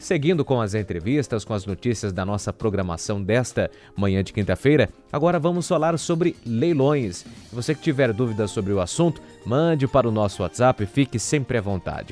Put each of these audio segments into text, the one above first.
Seguindo com as entrevistas, com as notícias da nossa programação desta manhã de quinta-feira, agora vamos falar sobre leilões. Você que tiver dúvidas sobre o assunto, mande para o nosso WhatsApp e fique sempre à vontade.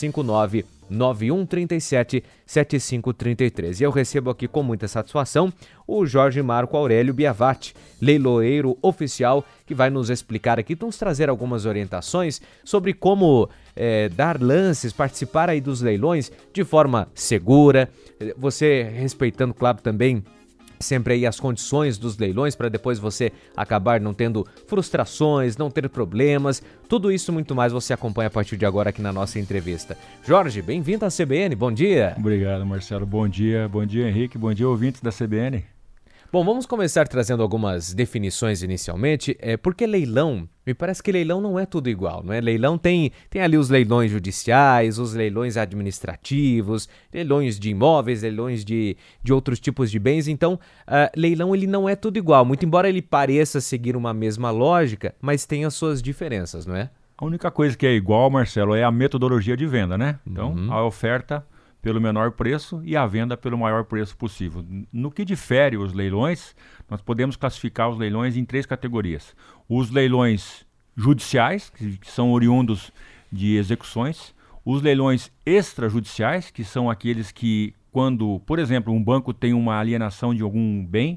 459-9137-7533. E eu recebo aqui com muita satisfação o Jorge Marco Aurélio Biavati, leiloeiro oficial, que vai nos explicar aqui, nos trazer algumas orientações sobre como dar lances, participar aí dos leilões de forma segura, você respeitando, claro, também sempre aí as condições dos leilões para depois você acabar não tendo frustrações, não ter problemas. Tudo isso e muito mais você acompanha a partir de agora aqui na nossa entrevista. Jorge, bem-vindo à CBN, bom dia. Obrigado, Marcelo. Bom dia, Henrique, bom dia, ouvintes da CBN. Bom, vamos começar trazendo algumas definições inicialmente, porque leilão, me parece que leilão não é tudo igual, não é? Leilão tem ali os leilões judiciais, os leilões administrativos, leilões de imóveis, leilões de outros tipos de bens, então leilão ele não é tudo igual, muito embora ele pareça seguir uma mesma lógica, mas tem as suas diferenças, não é? A única coisa que é igual, Marcelo, é a metodologia de venda, né? Então, a oferta pelo menor preço e a venda pelo maior preço possível. No que difere os leilões, nós podemos classificar os leilões em 3 categorias. Os leilões judiciais, que são oriundos de execuções. Os leilões extrajudiciais, que são aqueles que, quando, por exemplo, um banco tem uma alienação de algum bem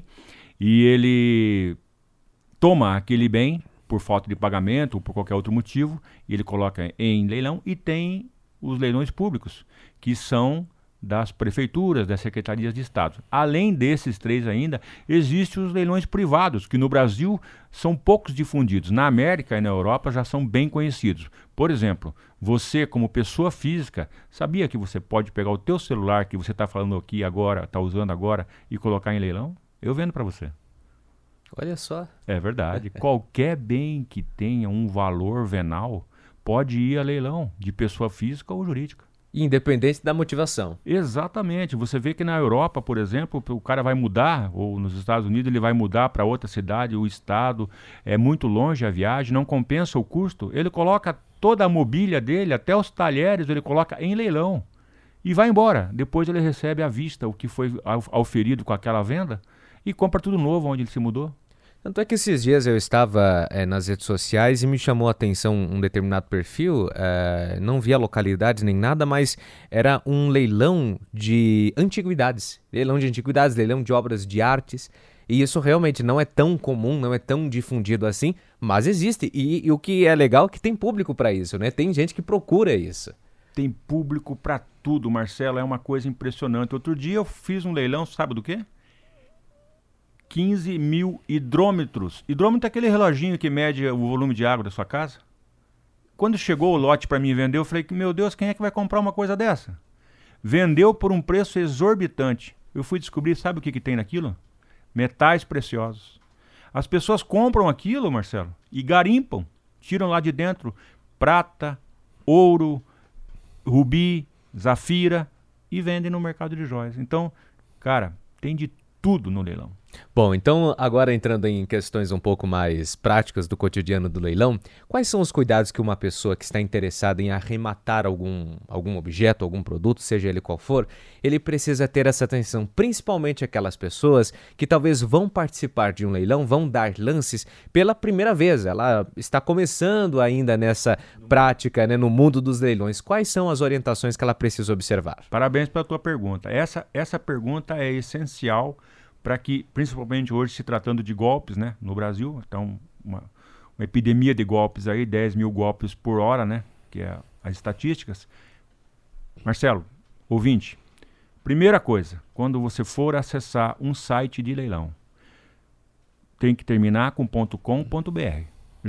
e ele toma aquele bem por falta de pagamento ou por qualquer outro motivo, e ele coloca em leilão. E tem os leilões públicos, que são das prefeituras, das secretarias de Estado. Além desses 3 ainda, existem os leilões privados, que no Brasil são poucos difundidos. Na América e na Europa já são bem conhecidos. Por exemplo, você como pessoa física, sabia que você pode pegar o teu celular, que você está falando aqui agora, está usando agora, e colocar em leilão? Eu vendo para você. Olha só. É verdade. Qualquer bem que tenha um valor venal pode ir a leilão, de pessoa física ou jurídica. Independente da motivação. Exatamente. Você vê que na Europa, por exemplo, o cara vai mudar, ou nos Estados Unidos ele vai mudar para outra cidade, o estado é muito longe a viagem, não compensa o custo, ele coloca toda a mobília dele, até os talheres, ele coloca em leilão e vai embora. Depois ele recebe à vista o que foi auferido com aquela venda e compra tudo novo onde ele se mudou. Tanto é que esses dias eu estava nas redes sociais e me chamou a atenção um determinado perfil, não via localidades nem nada, mas era um leilão de antiguidades. Leilão de antiguidades, leilão de obras de artes. E isso realmente não é tão comum, não é tão difundido assim, mas existe. E o que é legal é que tem público para isso, né? Tem gente que procura isso. Tem público para tudo, Marcelo, é uma coisa impressionante. Outro dia eu fiz um leilão, sabe do quê? 15 mil hidrômetros. Hidrômetro é aquele reloginho que mede o volume de água da sua casa. Quando chegou o lote para mim vender, eu falei, meu Deus, quem é que vai comprar uma coisa dessa? Vendeu por um preço exorbitante. Eu fui descobrir, sabe o que tem naquilo? Metais preciosos. As pessoas compram aquilo, Marcelo, e garimpam. Tiram lá de dentro prata, ouro, rubi, zafira e vendem no mercado de joias. Então, cara, tem de tudo no leilão. Bom, então agora entrando em questões um pouco mais práticas do cotidiano do leilão, quais são os cuidados que uma pessoa que está interessada em arrematar algum objeto, algum produto, seja ele qual for, ele precisa ter essa atenção, principalmente aquelas pessoas que talvez vão participar de um leilão, vão dar lances pela primeira vez, ela está começando ainda nessa prática, né, no mundo dos leilões. Quais são as orientações que ela precisa observar? Parabéns pela tua pergunta. Essa pergunta é essencial para que, principalmente hoje se tratando de golpes, né, no Brasil, então uma epidemia de golpes aí, 10 mil golpes por hora, né, que é as estatísticas. Marcelo, ouvinte, primeira coisa, quando você for acessar um site de leilão, tem que terminar com .com.br,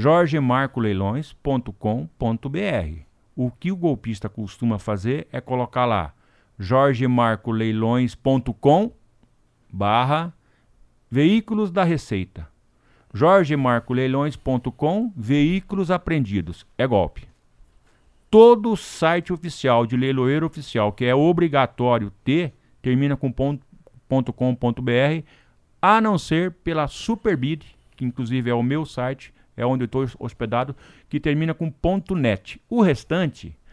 jorgemarcoleilões.com.br. O que o golpista costuma fazer é colocar lá jorgemarcoleilões.com/veículos da Receita. jorgemarcoleilões.com veículos apreendidos. É golpe. Todo site oficial de leiloeiro oficial que é obrigatório ter, termina com .com.br, a não ser pela Superbid, que inclusive é o meu site, é onde eu estou hospedado, que termina com .net. O restante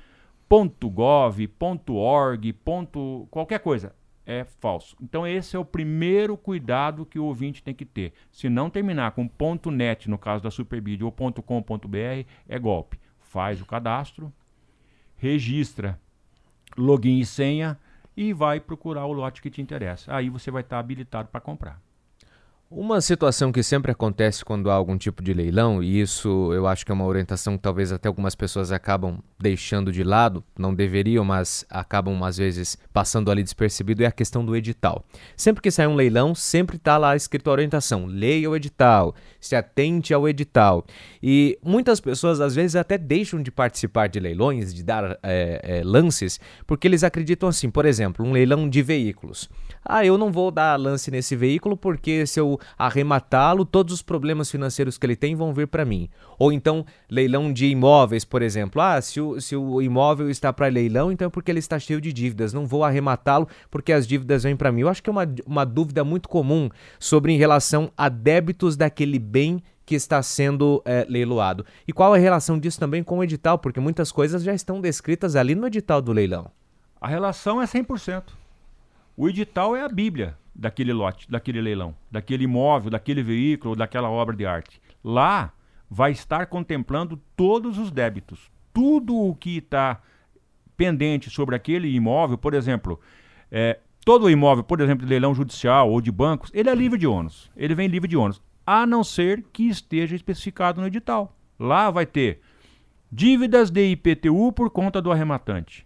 .gov, .org, qualquer coisa. É falso. Então esse é o primeiro cuidado que o ouvinte tem que ter. Se não terminar com .net, no caso da Superbid, ou .com.br, é golpe. Faz o cadastro, registra login e senha e vai procurar o lote que te interessa. Aí você vai estar habilitado para comprar. Uma situação que sempre acontece quando há algum tipo de leilão, e isso eu acho que é uma orientação que talvez até algumas pessoas acabam deixando de lado, não deveriam, mas acabam às vezes passando ali despercebido, é a questão do edital. Sempre que sai um leilão, sempre está lá escrito a orientação, leia o edital, se atente ao edital. E muitas pessoas às vezes até deixam de participar de leilões, de dar lances, porque eles acreditam assim, por exemplo, um leilão de veículos. Eu não vou dar lance nesse veículo porque se eu arrematá-lo, todos os problemas financeiros que ele tem vão vir para mim. Ou então, leilão de imóveis, por exemplo. Se o imóvel está para leilão, então é porque ele está cheio de dívidas. Não vou arrematá-lo porque as dívidas vêm para mim. Eu acho que é uma dúvida muito comum sobre em relação a débitos daquele bem que está sendo leiloado. E qual é a relação disso também com o edital? Porque muitas coisas já estão descritas ali no edital do leilão. A relação é 100%. O edital é a Bíblia daquele lote, daquele leilão, daquele imóvel, daquele veículo, daquela obra de arte. Lá vai estar contemplando todos os débitos. Tudo o que está pendente sobre aquele imóvel, por exemplo, todo imóvel, por exemplo, de leilão judicial ou de bancos, ele é livre de ônus. Ele vem livre de ônus, a não ser que esteja especificado no edital. Lá vai ter dívidas de IPTU por conta do arrematante.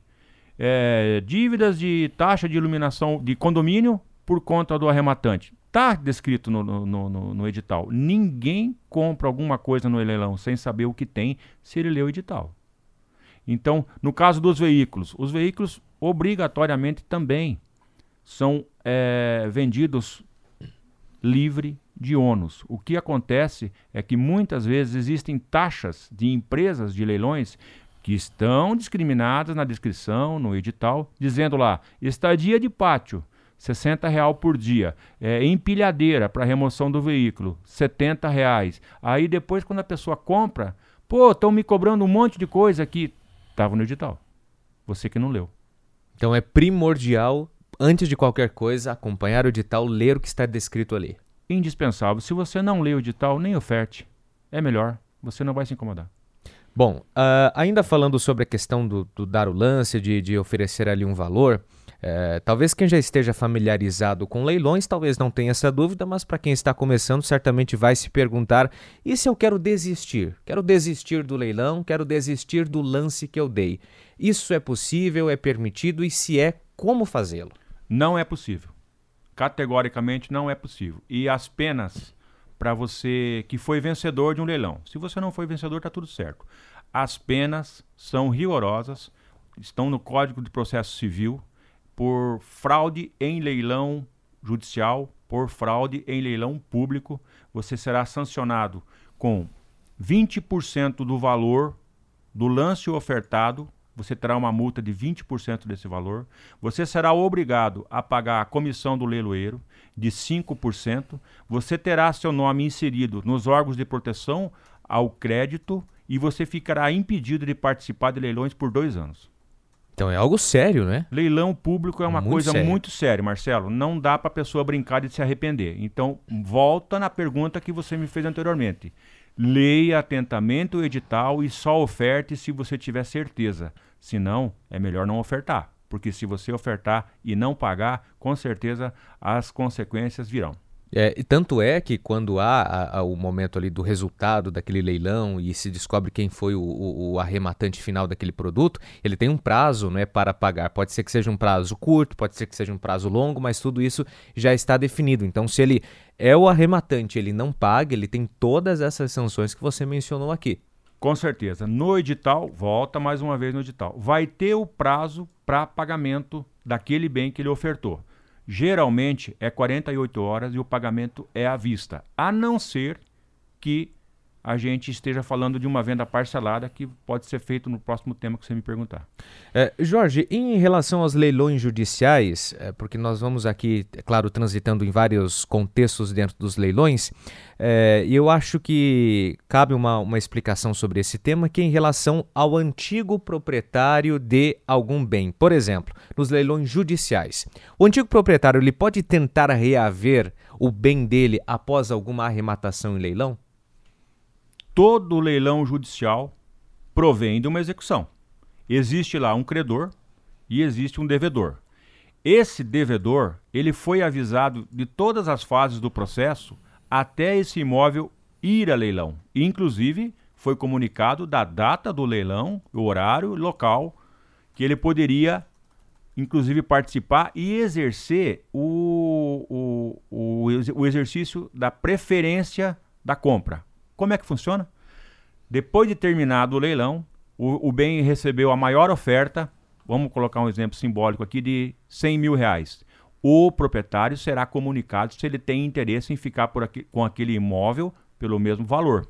Dívidas de taxa de iluminação de condomínio por conta do arrematante. Está descrito no edital. Ninguém compra alguma coisa no leilão sem saber o que tem se ele lê o edital. Então, no caso dos veículos, os veículos obrigatoriamente também são vendidos livre de ônus. O que acontece é que muitas vezes existem taxas de empresas de leilões que estão discriminadas na descrição, no edital, dizendo lá, estadia de pátio, R$60 por dia, empilhadeira para remoção do veículo, R$70. Aí depois quando a pessoa compra, estão me cobrando um monte de coisa que estava no edital, você que não leu. Então é primordial, antes de qualquer coisa, acompanhar o edital, ler o que está descrito ali. Indispensável, se você não lê o edital, nem oferte, é melhor, você não vai se incomodar. Bom, ainda falando sobre a questão do dar o lance, de oferecer ali um valor, talvez quem já esteja familiarizado com leilões, talvez não tenha essa dúvida, mas para quem está começando, certamente vai se perguntar, e se eu quero desistir? Quero desistir do leilão, quero desistir do lance que eu dei. Isso é possível, é permitido, e se é, como fazê-lo? Não é possível. Categoricamente não é possível. E as penas para você que foi vencedor de um leilão. Se você não foi vencedor, está tudo certo. As penas são rigorosas, estão no Código de Processo Civil, por fraude em leilão judicial, por fraude em leilão público. Você será sancionado com 20% do valor do lance ofertado. Você terá uma multa de 20% desse valor. Você será obrigado a pagar a comissão do leiloeiro de 5%. Você terá seu nome inserido nos órgãos de proteção ao crédito e você ficará impedido de participar de leilões por 2 anos. Então é algo sério, né? Leilão público é uma coisa muito séria, Marcelo. Não dá para a pessoa brincar de se arrepender. Então, volta na pergunta que você me fez anteriormente. Leia atentamente o edital e só oferte se você tiver certeza. Se não, é melhor não ofertar. Porque se você ofertar e não pagar, com certeza as consequências virão. E tanto é que quando há o momento ali do resultado daquele leilão e se descobre quem foi o arrematante final daquele produto, ele tem um prazo, né, para pagar. Pode ser que seja um prazo curto, pode ser que seja um prazo longo, mas tudo isso já está definido. Então, se ele é o arrematante, ele não paga, ele tem todas essas sanções que você mencionou aqui. Com certeza. No edital, volta mais uma vez no edital, vai ter o prazo para pagamento daquele bem que ele ofertou. Geralmente é 48 horas e o pagamento é à vista, a não ser que a gente esteja falando de uma venda parcelada que pode ser feito no próximo tema que você me perguntar. Jorge, em relação aos leilões judiciais, porque nós vamos aqui, é claro, transitando em vários contextos dentro dos leilões, e eu acho que cabe uma explicação sobre esse tema, que é em relação ao antigo proprietário de algum bem. Por exemplo, nos leilões judiciais, o antigo proprietário ele pode tentar reaver o bem dele após alguma arrematação em leilão? Todo leilão judicial provém de uma execução. Existe lá um credor e existe um devedor. Esse devedor, ele foi avisado de todas as fases do processo até esse imóvel ir a leilão. Inclusive, foi comunicado da data do leilão, o horário, o local, que ele poderia, inclusive, participar e exercer o exercício da preferência da compra. Como é que funciona? Depois de terminado o leilão, o bem recebeu a maior oferta, vamos colocar um exemplo simbólico aqui, de R$100 mil. O proprietário será comunicado se ele tem interesse em ficar com aquele imóvel pelo mesmo valor.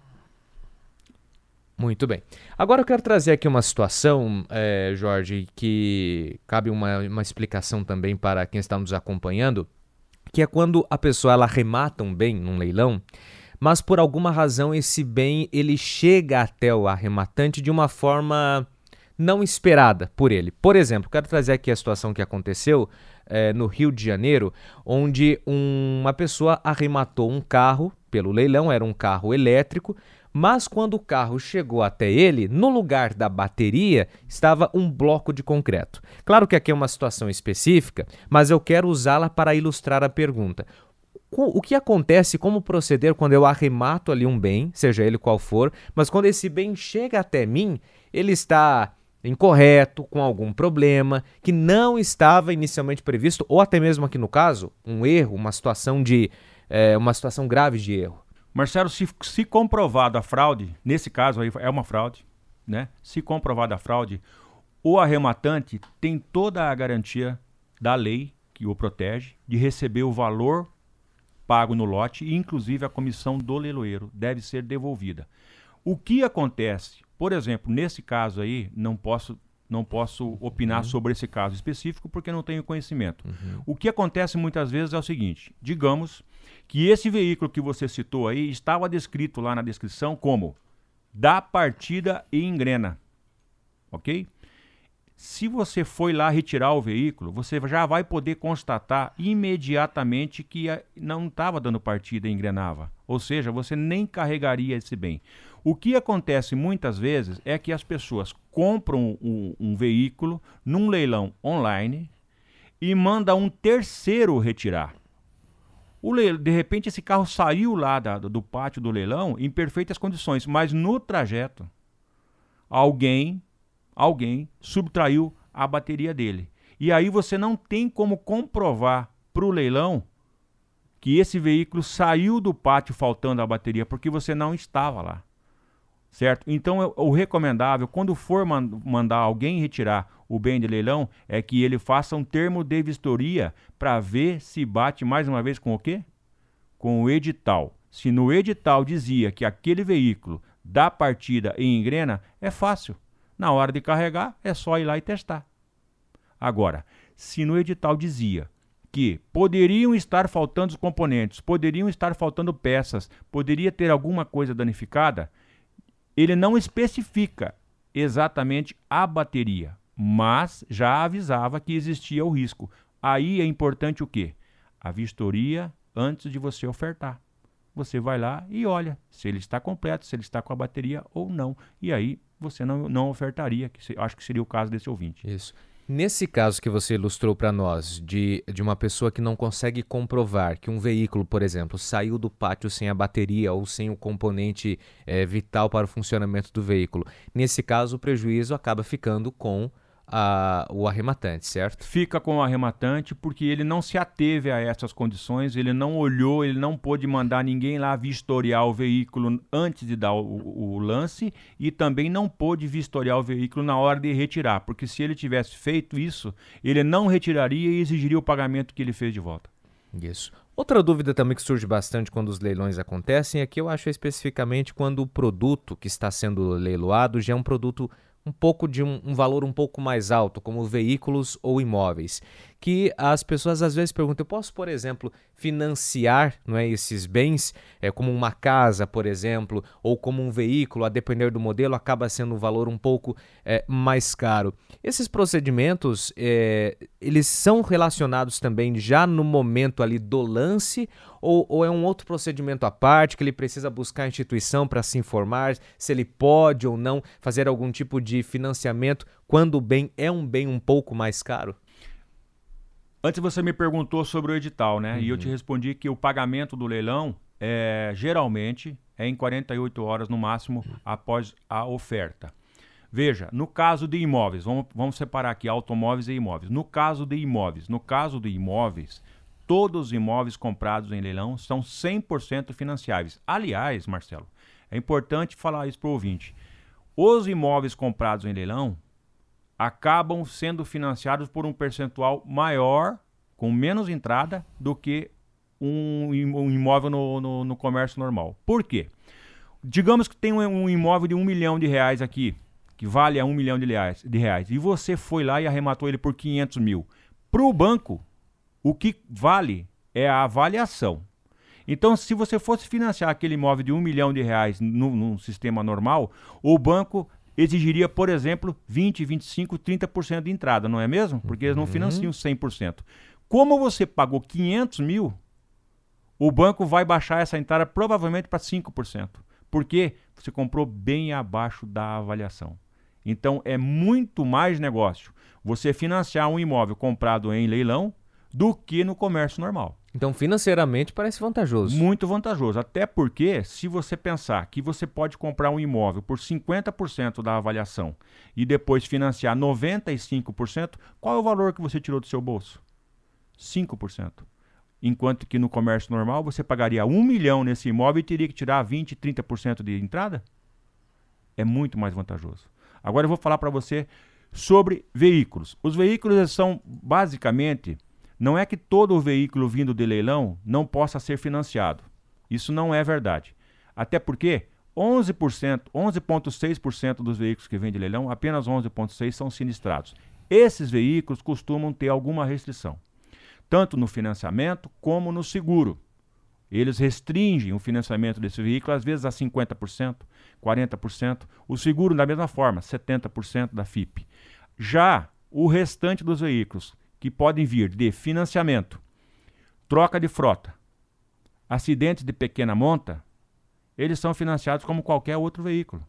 Muito bem. Agora eu quero trazer aqui uma situação, Jorge, que cabe uma explicação também para quem está nos acompanhando, que é quando a pessoa ela arremata um bem num leilão, mas por alguma razão esse bem ele chega até o arrematante de uma forma não esperada por ele. Por exemplo, quero trazer aqui a situação que aconteceu no Rio de Janeiro, onde uma pessoa arrematou um carro pelo leilão, era um carro elétrico, mas quando o carro chegou até ele, no lugar da bateria estava um bloco de concreto. Claro que aqui é uma situação específica, mas eu quero usá-la para ilustrar a pergunta. O que acontece, como proceder quando eu arremato ali um bem, seja ele qual for, mas quando esse bem chega até mim, ele está incorreto, com algum problema, que não estava inicialmente previsto, ou até mesmo aqui no caso, um erro, uma situação grave de erro. Marcelo, se comprovada a fraude, nesse caso aí é uma fraude, né? Se comprovada a fraude, o arrematante tem toda a garantia da lei que o protege de receber o valor pago no lote e inclusive a comissão do leiloeiro deve ser devolvida. O que acontece, por exemplo, nesse caso aí, não posso opinar sobre esse caso específico porque não tenho conhecimento. O que acontece muitas vezes é o seguinte, digamos que esse veículo que você citou aí estava descrito lá na descrição como da partida e engrena, ok? Se você foi lá retirar o veículo, você já vai poder constatar imediatamente que não estava dando partida e engrenava. Ou seja, você nem carregaria esse bem. O que acontece muitas vezes é que as pessoas compram um veículo num leilão online e mandam um terceiro retirar. De repente esse carro saiu lá do pátio do leilão em perfeitas condições, mas no trajeto alguém subtraiu a bateria dele. E aí você não tem como comprovar para o leilão que esse veículo saiu do pátio faltando a bateria, porque você não estava lá. Certo? Então o recomendável, quando for mandar alguém retirar o bem de leilão, é que ele faça um termo de vistoria para ver se bate mais uma vez com o quê? Com o edital. Se no edital dizia que aquele veículo dá partida e engrena, é fácil. Na hora de carregar, é só ir lá e testar. Agora, se no edital dizia que poderiam estar faltando os componentes, poderiam estar faltando peças, poderia ter alguma coisa danificada, ele não especifica exatamente a bateria, mas já avisava que existia o risco. Aí é importante o quê? A vistoria antes de você ofertar. Você vai lá e olha se ele está completo, se ele está com a bateria ou não. E aí você não ofertaria, acho que seria o caso desse ouvinte. Isso. Nesse caso que você ilustrou para nós, de uma pessoa que não consegue comprovar que um veículo, por exemplo, saiu do pátio sem a bateria ou sem o componente vital para o funcionamento do veículo, nesse caso o prejuízo acaba ficando com o arrematante, certo? Fica com o arrematante porque ele não se ateve a essas condições, ele não olhou, ele não pôde mandar ninguém lá vistoriar o veículo antes de dar o lance e também não pôde vistoriar o veículo na hora de retirar, porque se ele tivesse feito isso, ele não retiraria e exigiria o pagamento que ele fez de volta. Isso. Outra dúvida também que surge bastante quando os leilões acontecem é que eu acho especificamente quando o produto que está sendo leiloado já é um produto um pouco de um valor um pouco mais alto, como veículos ou imóveis, que as pessoas às vezes perguntam, eu posso, por exemplo, financiar, não é, esses bens, como uma casa, por exemplo, ou como um veículo, a depender do modelo, acaba sendo um valor um pouco mais caro. Esses procedimentos, eles são relacionados também já no momento ali do lance, ou é um outro procedimento à parte, que ele precisa buscar a instituição para se informar se ele pode ou não fazer algum tipo de financiamento quando o bem é um bem um pouco mais caro? Antes você me perguntou sobre o edital, né? E eu te respondi que o pagamento do leilão geralmente é em 48 horas no máximo após a oferta. Veja, no caso de imóveis, vamos separar aqui automóveis e imóveis. No caso de imóveis, todos os imóveis comprados em leilão são 100% financiáveis. Aliás, Marcelo, é importante falar isso para o ouvinte. Os imóveis comprados em leilão acabam sendo financiados por um percentual maior, com menos entrada, do que um imóvel no comércio normal. Por quê? Digamos que tem um imóvel de R$1 milhão aqui, que vale a R$1 milhão de reais, e você foi lá e arrematou ele por 500 mil. Para o banco, o que vale é a avaliação. Então, se você fosse financiar aquele imóvel de R$1 milhão num sistema normal, o banco exigiria, por exemplo, 20%, 25%, 30% de entrada, não é mesmo? Porque eles não financiam 100%. Como você pagou 500 mil, o banco vai baixar essa entrada provavelmente para 5%. Porque você comprou bem abaixo da avaliação. Então, é muito mais negócio você financiar um imóvel comprado em leilão do que no comércio normal. Então, financeiramente, parece vantajoso. Muito vantajoso, até porque se você pensar que você pode comprar um imóvel por 50% da avaliação e depois financiar 95%, qual é o valor que você tirou do seu bolso? 5%. Enquanto que no comércio normal você pagaria 1 milhão nesse imóvel e teria que tirar 20%, 30% de entrada? É muito mais vantajoso. Agora eu vou falar para você sobre veículos. Os veículos são basicamente... Não é que todo o veículo vindo de leilão não possa ser financiado. Isso não é verdade. Até porque 11,6% dos veículos que vêm de leilão, apenas 11,6% são sinistrados. Esses veículos costumam ter alguma restrição, tanto no financiamento como no seguro. Eles restringem o financiamento desse veículo, às vezes a 50%, 40%. O seguro, da mesma forma, 70% da FIP. Já o restante dos veículos, que podem vir de financiamento, troca de frota, acidentes de pequena monta, eles são financiados como qualquer outro veículo.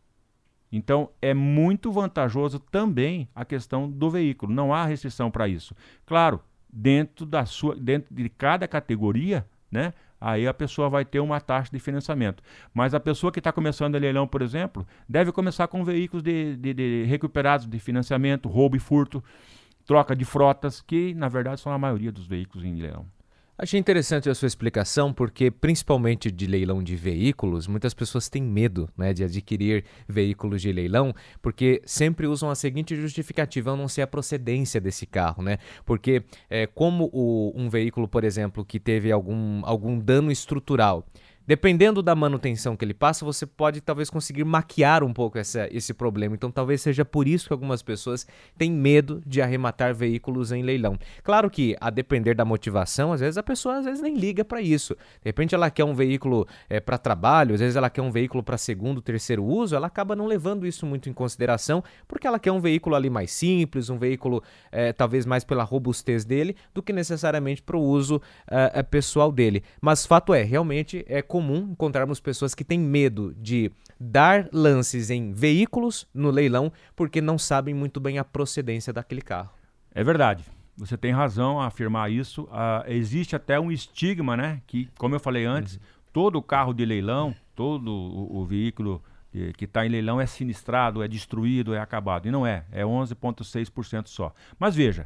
Então, é muito vantajoso também a questão do veículo. Não há restrição para isso. Claro, dentro de cada categoria, né, aí a pessoa vai ter uma taxa de financiamento. Mas a pessoa que está começando a leilão, por exemplo, deve começar com veículos de recuperados de financiamento, roubo e furto, troca de frotas, que na verdade são a maioria dos veículos em leilão. Achei interessante a sua explicação, porque principalmente de leilão de veículos, muitas pessoas têm medo, né, de adquirir veículos de leilão, porque sempre usam a seguinte justificativa: eu não sei a procedência desse carro, né? Porque como um veículo, por exemplo, que teve algum dano estrutural, dependendo da manutenção que ele passa, você pode talvez conseguir maquiar um pouco esse problema. Então talvez seja por isso que algumas pessoas têm medo de arrematar veículos em leilão. Claro que, a depender da motivação, às vezes a pessoa nem liga para isso. De repente ela quer um veículo para trabalho, às vezes ela quer um veículo para segundo, terceiro uso, ela acaba não levando isso muito em consideração, porque ela quer um veículo ali mais simples, um veículo talvez mais pela robustez dele, do que necessariamente para o uso pessoal dele. Mas fato realmente é comum encontrarmos pessoas que têm medo de dar lances em veículos no leilão porque não sabem muito bem a procedência daquele carro. É verdade. Você tem razão a afirmar isso. Existe até um estigma, né? Que, como eu falei antes, todo carro de leilão, todo o veículo que está em leilão é sinistrado, é destruído, é acabado. E não é. É 11,6% só. Mas veja,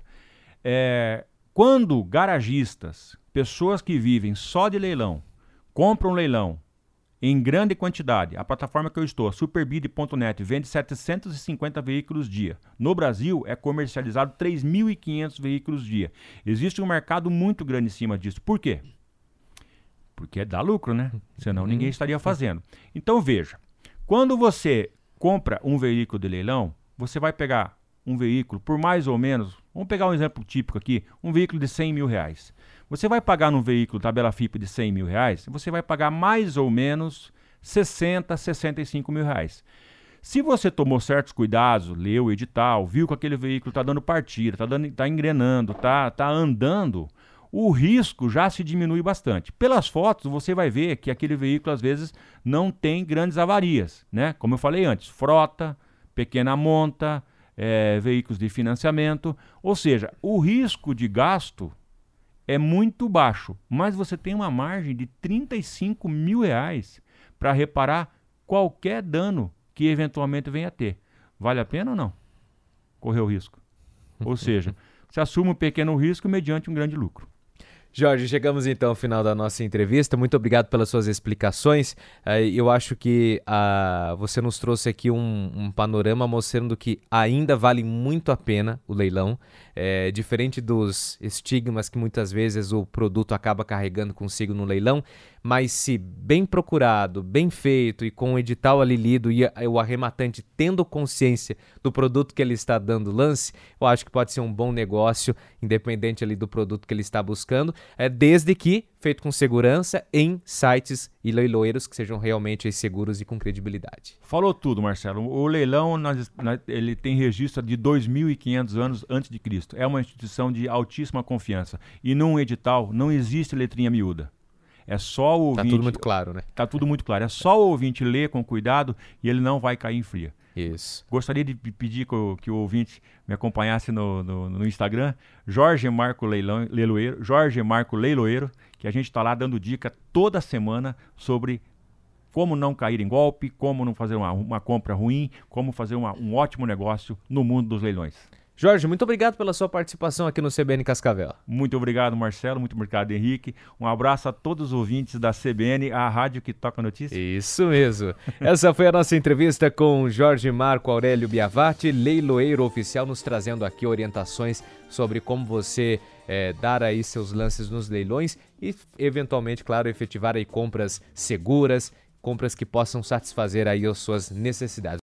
quando garagistas, pessoas que vivem só de leilão, compra um leilão em grande quantidade, a plataforma que eu estou, a Superbid.net, vende 750 veículos dia. No Brasil, é comercializado 3.500 veículos dia. Existe um mercado muito grande em cima disso. Por quê? Porque dá lucro, né? Senão ninguém estaria fazendo. Então veja, quando você compra um veículo de leilão, você vai pegar um veículo por mais ou menos, vamos pegar um exemplo típico aqui, um veículo de 100 mil reais. Você vai pagar num veículo tabela FIP de 100 mil reais, você vai pagar mais ou menos 60, 65 mil reais. Se você tomou certos cuidados, leu o edital, viu que aquele veículo está dando partida, está engrenando, está andando, o risco já se diminui bastante. Pelas fotos, você vai ver que aquele veículo, às vezes, não tem grandes avarias, né? Como eu falei antes, frota, pequena monta, veículos de financiamento. Ou seja, o risco de gasto é muito baixo, mas você tem uma margem de 35 mil reais para reparar qualquer dano que eventualmente venha a ter. Vale a pena ou não? Correr o risco. Ou seja, você assume um pequeno risco mediante um grande lucro. Jorge, chegamos então ao final da nossa entrevista. Muito obrigado pelas suas explicações. Eu acho que você nos trouxe aqui um panorama mostrando que ainda vale muito a pena o leilão. Diferente dos estigmas que muitas vezes o produto acaba carregando consigo no leilão, mas se bem procurado, bem feito e com o edital ali lido e o arrematante tendo consciência do produto que ele está dando lance, eu acho que pode ser um bom negócio, independente ali do produto que ele está buscando, desde que feito com segurança em sites e leiloeiros que sejam realmente seguros e com credibilidade. Falou tudo, Marcelo. O leilão ele tem registro de 2.500 anos antes de Cristo. É uma instituição de altíssima confiança. E num edital não existe letrinha miúda. É só o ouvinte... Tá tudo muito claro, né? Tá tudo muito claro. É só o ouvinte ler com cuidado e ele não vai cair em fria. Isso. Gostaria de pedir que o ouvinte me acompanhasse no Instagram, Jorge Marco Leiloeiro, Jorge Marco Leiloeiro, que a gente está lá dando dica toda semana sobre como não cair em golpe, como não fazer uma compra ruim, como fazer um ótimo negócio no mundo dos leilões. Jorge, muito obrigado pela sua participação aqui no CBN Cascavel. Muito obrigado, Marcelo. Muito obrigado, Henrique. Um abraço a todos os ouvintes da CBN, a rádio que toca notícia. Isso mesmo. Essa foi a nossa entrevista com Jorge Marco Aurélio Biavati, leiloeiro oficial, nos trazendo aqui orientações sobre como você dar aí seus lances nos leilões e, eventualmente, claro, efetivar aí compras seguras, compras que possam satisfazer aí as suas necessidades.